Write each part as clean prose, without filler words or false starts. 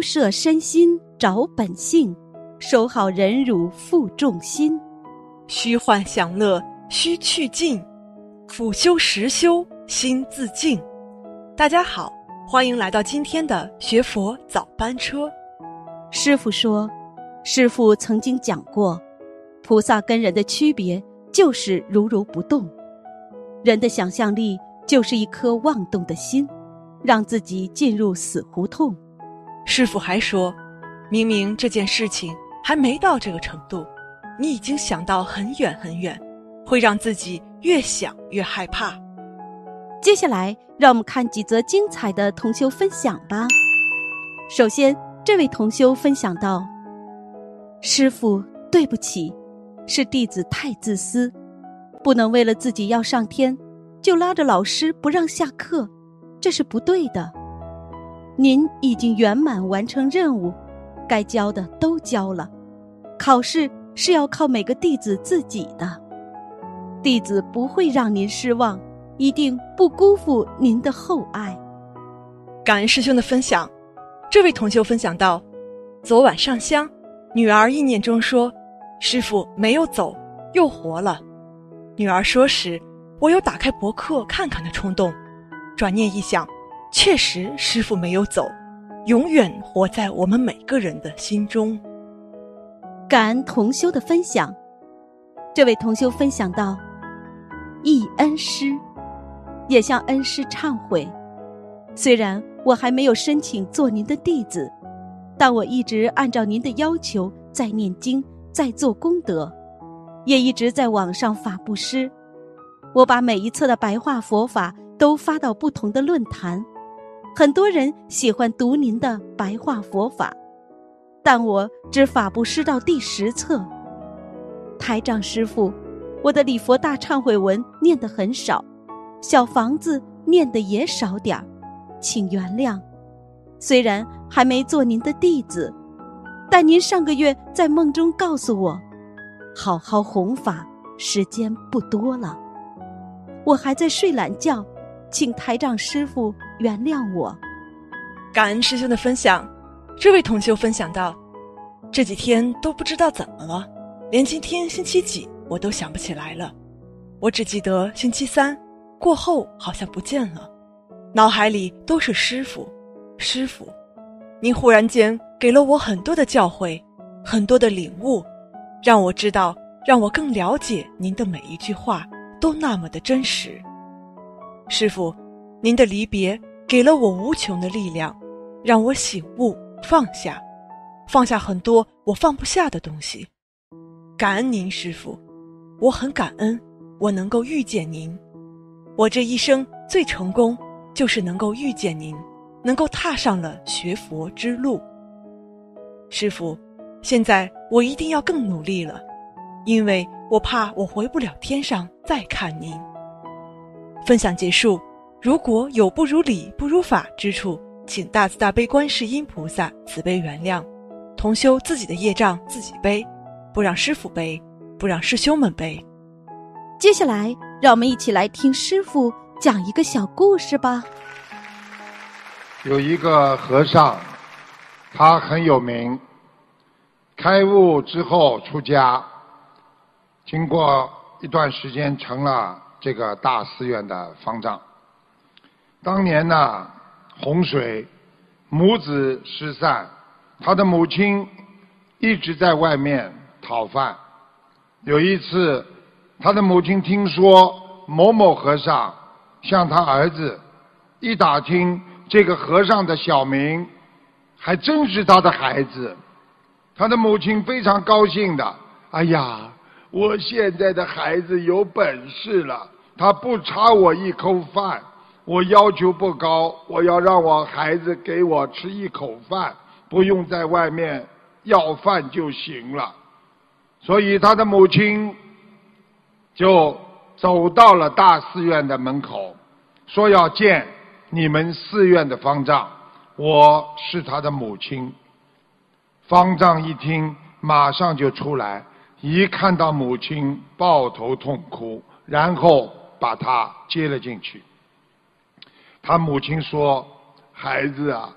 摄身心找本性，守好忍辱负重心。 虚幻享乐须去尽，苦修实修心自净。大家好，欢迎来到今天的学佛早班车。 师父说，师父曾经讲过，菩萨跟人的区别就是如如不动。人的想象力就是一颗妄动的心，让自己进入死胡同。 师父还说，明明这件事情还没到这个程度，你已经想到很远很远，会让自己越想越害怕。 接下来让我们看几则精彩的同修分享吧。首先，这位同修分享到，师父，对不起，是弟子太自私，不能为了自己要上天，就拉着老师不让下课，这是不对的。您已经圆满完成任务，该教的都教了，考试是要靠每个弟子自己的。弟子不会让您失望，一定不辜负您的厚爱。 感恩师兄的分享。这位同修分享到，昨晚上香，女儿意念中说，师父没有走，又活了。女儿说时，我有打开博客看看的冲动，转念一想，确实师父没有走，永远活在我们每个人的心中。 感恩同修的分享。这位同修分享到，忆恩师，也向恩师忏悔，虽然我还没有申请做您的弟子，但我一直按照您的要求在念经，在做功德，也一直在网上发布施。我把每一册的白话佛法都发到不同的论坛，很多人喜欢读您的白话佛法，但我只法布施到第10册。台长师父，我的礼佛大忏悔文念得很少，小房子念得也少点儿，请原谅。虽然还没做您的弟子，但您上个月在梦中告诉我，好好弘法，时间不多了。我还在睡懒觉，请台长师父原谅我。 感恩师兄的分享。这位同修分享到，这几天都不知道怎么了，连今天星期几我都想不起来了，我只记得星期3过后好像不见了，脑海里都是师父，师父，您忽然间给了我很多的教诲，很多的领悟，让我知道，让我更了解您的每一句话都那么的真实。师父，您的离别给了我无穷的力量，让我醒悟，放下很多我放不下的东西。感恩您师父，我很感恩我能够遇见您，我这一生最成功就是能够遇见您，能够踏上了学佛之路。师父，现在我一定要更努力了，因为我怕我回不了天上再看您。分享结束，如果有不如理不如法之处，请大慈大悲观世音菩萨慈悲原谅，同修自己的业障自己背，不让师父背，不让师兄们背。 接下来让我们一起来听师父讲一个小故事吧。 有一个和尚，他很有名，开悟之后出家，经过一段时间成了这个大寺院的方丈。当年呢，洪水，母子失散，他的母亲一直在外面讨饭。有一次，他的母亲听说某某和尚向他儿子，一打听这个和尚的小名，还真是他的孩子。他的母亲非常高兴的，哎呀，我现在的孩子有本事了，他不差我一口饭，我要求不高，我要让我孩子给我吃一口饭，不用在外面要饭就行了。所以他的母亲就走到了大寺院的门口，说要见你们寺院的方丈，我是他的母亲。方丈一听，马上就出来，一看到母亲抱头痛哭，然后把他接了进去。他母亲说，孩子啊，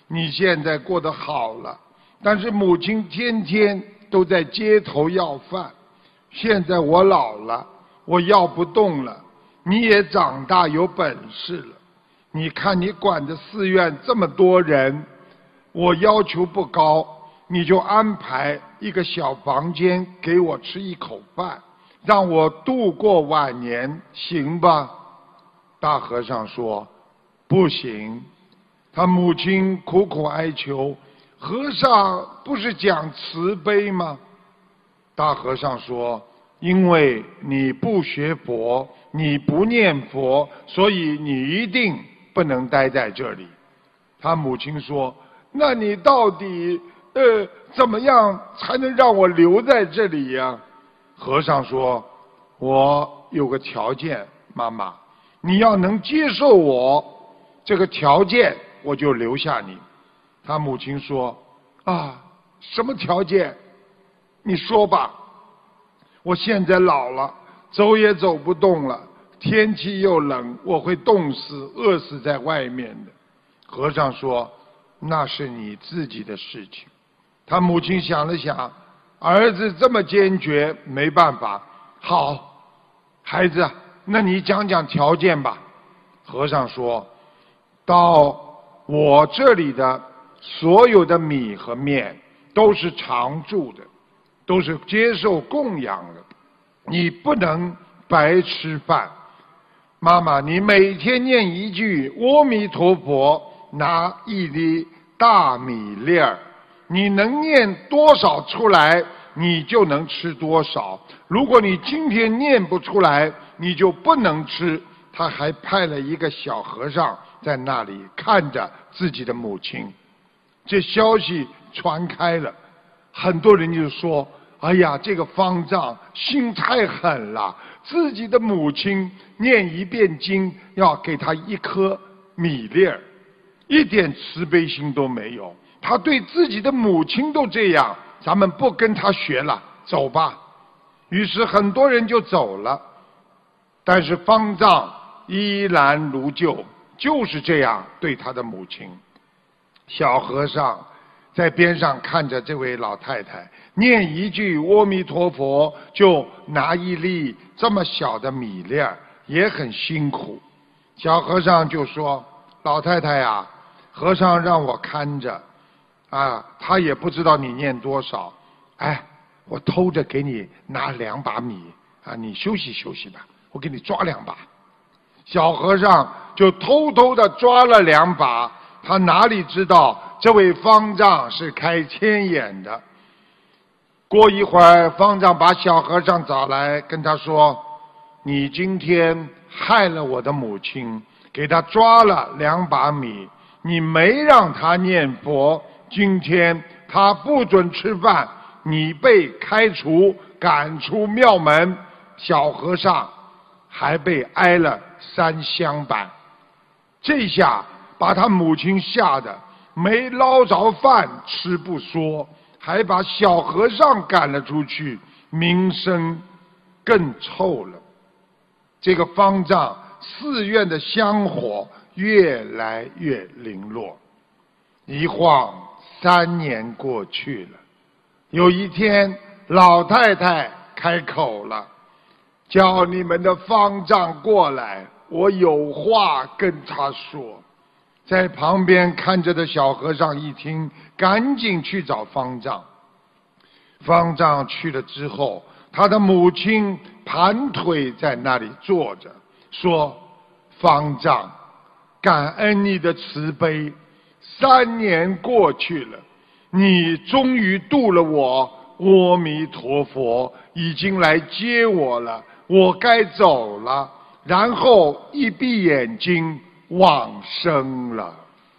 你现在过得好了，但是母亲天天都在街头要饭。现在我老了，我要不动了，你也长大有本事了。你看你管着寺院这么多人，我要求不高，你就安排一个小房间给我吃一口饭，让我度过晚年，行吧？大和尚说不行。他母亲苦苦哀求，和尚不是讲慈悲吗？大和尚说，因为你不学佛，你不念佛，所以你一定不能待在这里。他母亲说，那你到底怎么样才能让我留在这里呀？和尚说，我有个条件，妈妈，你要能接受我这个条件，我就留下你。他母亲说，啊，什么条件？你说吧。我现在老了，走也走不动了，天气又冷，我会冻死、饿死在外面的。和尚说，那是你自己的事情。他母亲想了想，儿子这么坚决，没办法。好，孩子，那你讲讲条件吧。和尚说，到我这里的所有的米和面都是常住的，都是接受供养的，你不能白吃饭。妈妈，你每天念一句阿弥陀佛，拿一粒大米粒儿，你能念多少出来，你就能吃多少。如果你今天念不出来，你就不能吃。他还派了一个小和尚在那里看着自己的母亲。这消息传开了，很多人就说，哎呀，这个方丈心太狠了，自己的母亲念一遍经要给他一颗米粒儿，一点慈悲心都没有。他对自己的母亲都这样，咱们不跟他学了，走吧。于是很多人就走了，但是方丈依然如旧，就是这样对他的母亲。小和尚在边上看着这位老太太念一句阿弥陀佛，就拿一粒这么小的米粒儿，也很辛苦。小和尚就说，老太太呀，和尚让我看着啊，他也不知道你念多少，哎，我偷着给你拿2把米啊，你休息休息吧，我给你抓2把。小和尚就偷偷的抓了2把，他哪里知道这位方丈是开天眼的。过一会儿，方丈把小和尚找来，跟他说，你今天害了我的母亲，给他抓了2把米，你没让他念佛，今天他不准吃饭，你被开除，赶出庙门。小和尚还被挨了3香板。这下把他母亲吓得没捞着饭吃不说，还把小和尚赶了出去，名声更臭了。这个方丈寺院的香火越来越零落。一晃3年过去了，有一天老太太开口了，叫你们的方丈过来，我有话跟他说。在旁边看着的小和尚一听，赶紧去找方丈。方丈去了之后，他的母亲盘腿在那里坐着，说，方丈，感恩你的慈悲，3年过去了，你终于度了我，阿弥陀佛已经来接我了，我该走了。然后一闭眼睛往生了。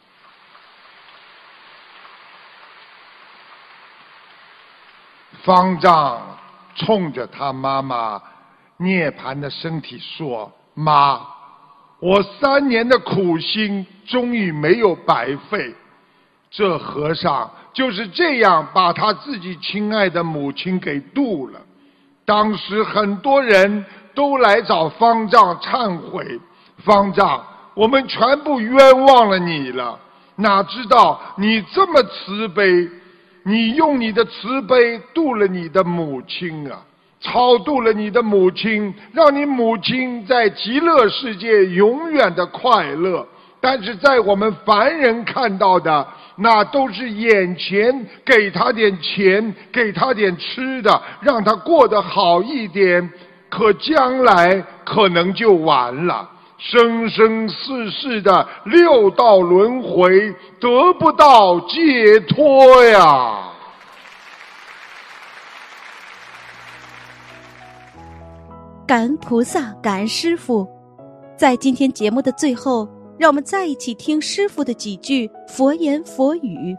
方丈冲着他妈妈涅槃的身体说，妈，我3年的苦心终于没有白费。这和尚就是这样把他自己亲爱的母亲给度了。当时很多人都来找方丈忏悔，方丈，我们全部冤枉了你了， 哪知道你这么慈悲，你用你的慈悲度了你的母亲啊，超度了你的母亲，让你母亲在极乐世界永远的快乐。但是在我们凡人看到的，那都是眼前给他点钱，给他点吃的，让他过得好一点，可将来可能就完了，生生世世的六道轮回，得不到解脱呀。 感恩菩萨，感恩师父。在今天节目的最后，让我们再一起听师父的几句佛言佛语。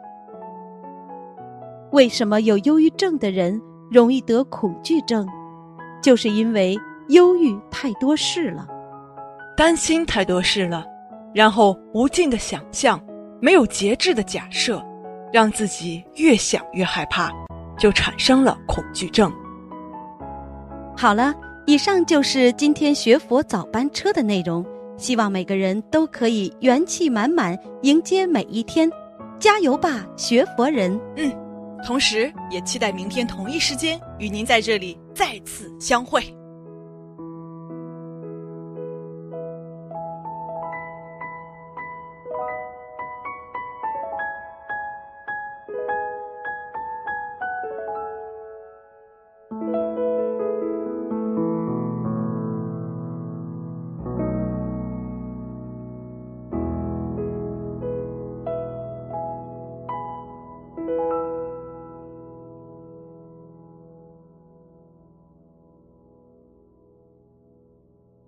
为什么有忧郁症的人容易得恐惧症？就是因为忧郁太多事了， 担心太多事了，然后无尽的想象，没有节制的假设，让自己越想越害怕，就产生了恐惧症。 好了，以上就是今天学佛早班车的内容，希望每个人都可以元气满满迎接每一天，加油吧，学佛人！ 同时也期待明天同一时间与您在这里再次相会。